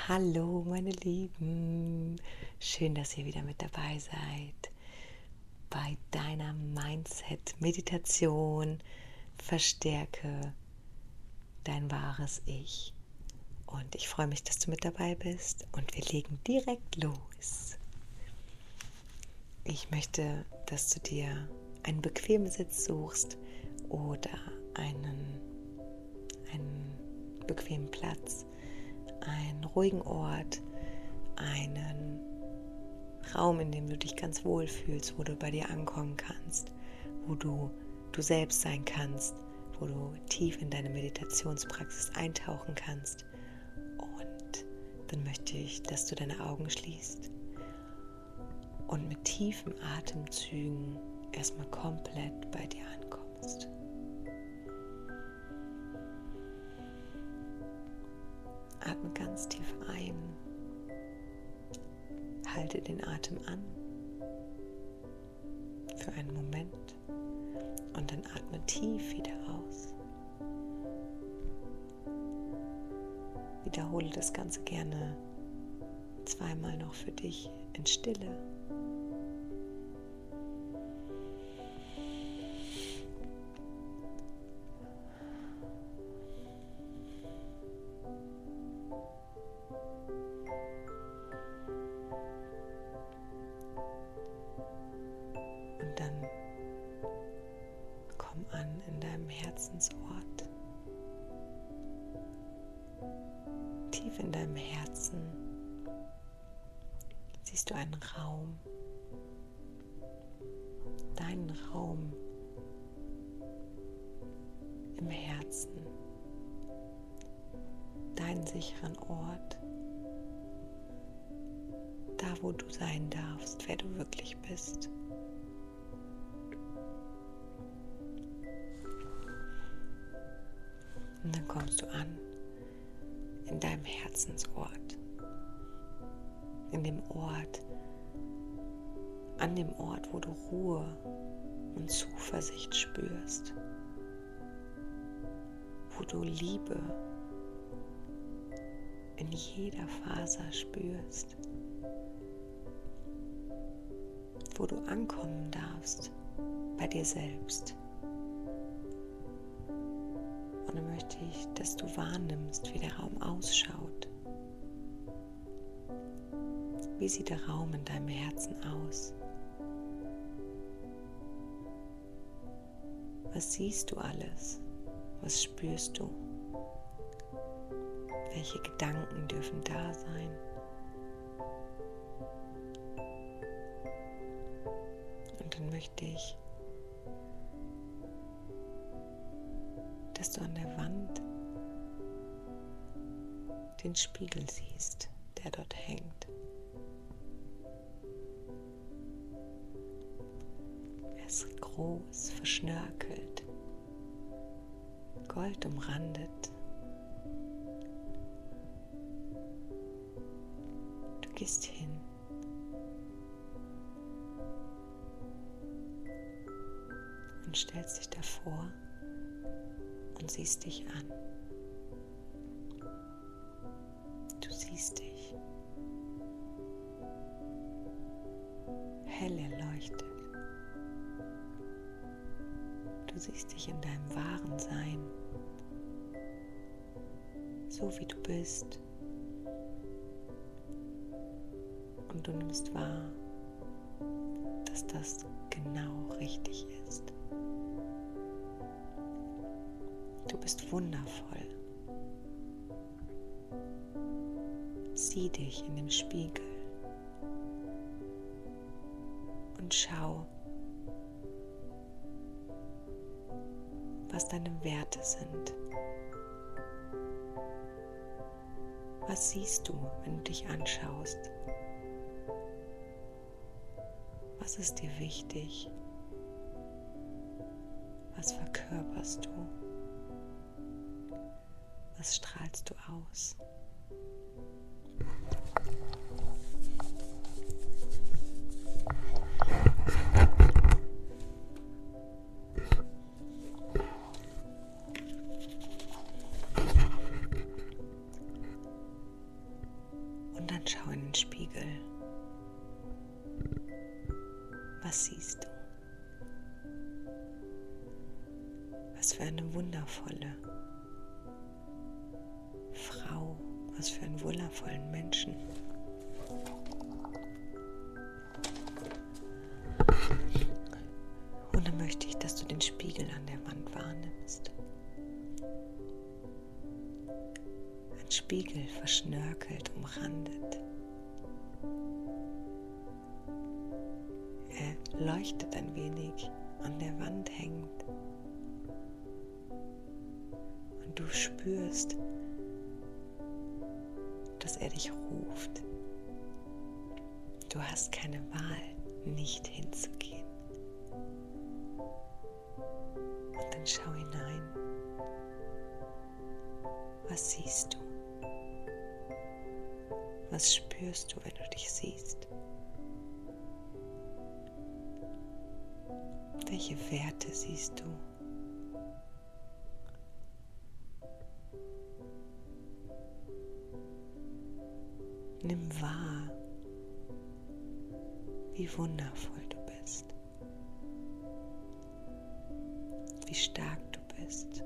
Hallo meine Lieben, schön, dass ihr wieder mit dabei seid bei deiner Mindset-Meditation. Verstärke dein wahres Ich. Und ich freue mich, dass du mit dabei bist und wir legen direkt los. Ich möchte, dass du dir einen bequemen Sitz suchst oder einen bequemen Platz, einen ruhigen Ort, einen Raum, in dem du dich ganz wohl fühlst, wo du bei dir ankommen kannst, wo du selbst sein kannst, wo du tief in deine Meditationspraxis eintauchen kannst. Und dann möchte ich, dass du deine Augen schließt und mit tiefen Atemzügen erstmal komplett bei dir ankommst. Atme ganz tief ein. Halte den Atem an für einen Moment und dann atme tief wieder aus. Wiederhole das Ganze gerne zweimal noch für dich in Stille. Und dann komm an in deinem Herzensort. Tief in deinem Herzen siehst du einen Raum, deinen Raum im Herzen, deinen sicheren Ort, da wo du sein darfst, wer du wirklich bist. Und dann kommst du an in deinem Herzensort, in dem Ort, an dem Ort, wo du Ruhe und Zuversicht spürst, wo du Liebe in jeder Faser spürst, wo du ankommen darfst bei dir selbst. Und dann möchte ich, dass du wahrnimmst, wie der Raum ausschaut. Wie sieht der Raum in deinem Herzen aus? Was siehst du alles? Was spürst du? Welche Gedanken dürfen da sein? Und dann möchte ich, dass du an der Wand den Spiegel siehst, der dort hängt. Er ist groß, verschnörkelt, Gold umrandet. Du gehst hin und stellst dich davor und siehst dich an. Du siehst dich hell erleuchtet. Du siehst dich in deinem wahren Sein, so wie du bist. Und du nimmst wahr, dass das genau richtig ist. Du bist wundervoll. Sieh dich in dem Spiegel und schau, was deine Werte sind. Was siehst du, wenn du dich anschaust? Was ist dir wichtig? Was verkörperst du? Was strahlst du aus? Und schau in den Spiegel. Was siehst du? Was für eine wundervolle Frau, was für einen wundervollen Menschen. Und dann möchte ich, dass du den Spiegel an der Wand wahrnimmst. Ein Spiegel verschnörkelt, umrandet. Er leuchtet ein wenig, an der Wand hängt. Und du spürst, dass er dich ruft. Du hast keine Wahl, nicht hinzugehen. Und dann schau hinein. Was siehst du? Was spürst du, wenn du dich siehst? Welche Werte siehst du? Nimm wahr, wie wundervoll du bist, wie stark du bist.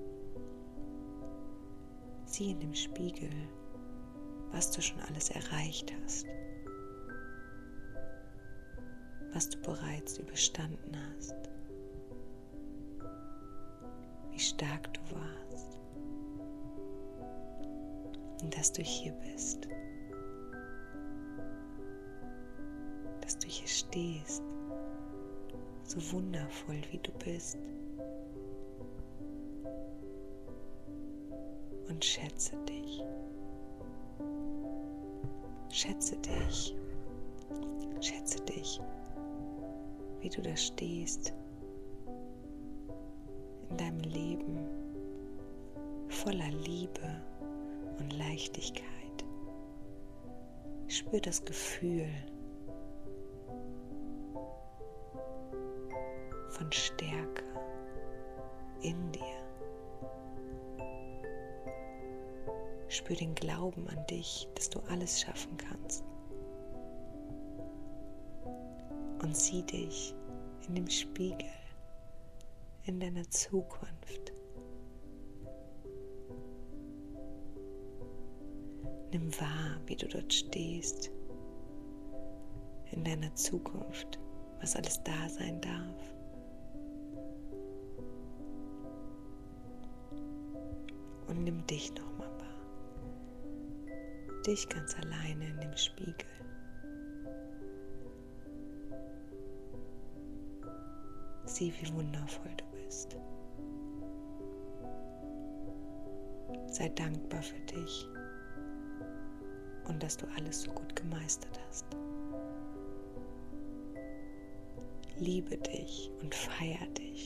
Sieh in dem Spiegel, was du schon alles erreicht hast, was du bereits überstanden hast, wie stark du warst und dass du hier bist. Dass du hier stehst, so wundervoll wie du bist. Und schätze dich. Schätze dich. Schätze dich, wie du da stehst, in deinem Leben, voller Liebe und Leichtigkeit. Spür das Gefühl von Stärke in dir. Spür den Glauben an dich, dass du alles schaffen kannst. Und sieh dich in dem Spiegel, in deiner Zukunft. Nimm wahr, wie du dort stehst, in deiner Zukunft, was alles da sein darf. Und nimm dich nochmal wahr. Dich ganz alleine in dem Spiegel. Sieh, wie wundervoll du bist. Sei dankbar für dich und dass du alles so gut gemeistert hast. Liebe dich und feier dich.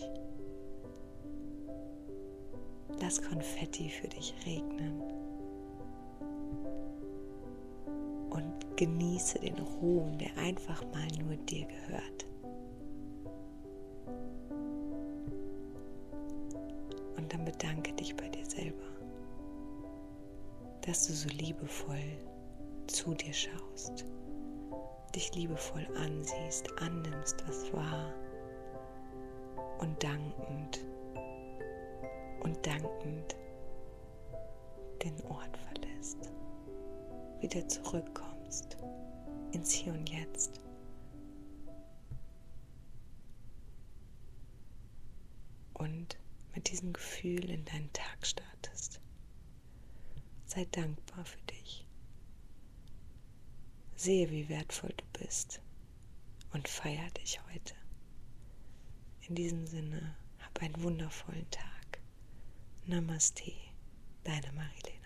Lass Konfetti für dich regnen und genieße den Ruhm, der einfach mal nur dir gehört. Und dann bedanke dich bei dir selber, dass du so liebevoll zu dir schaust, dich liebevoll ansiehst, annimmst, was war und dankend den Ort verlässt, wieder zurückkommst ins Hier und Jetzt. Und mit diesem Gefühl in deinen Tag startest. Sei dankbar für dich. Sehe, wie wertvoll du bist und feier dich heute. In diesem Sinne, hab einen wundervollen Tag. Namaste, deine Marilyn.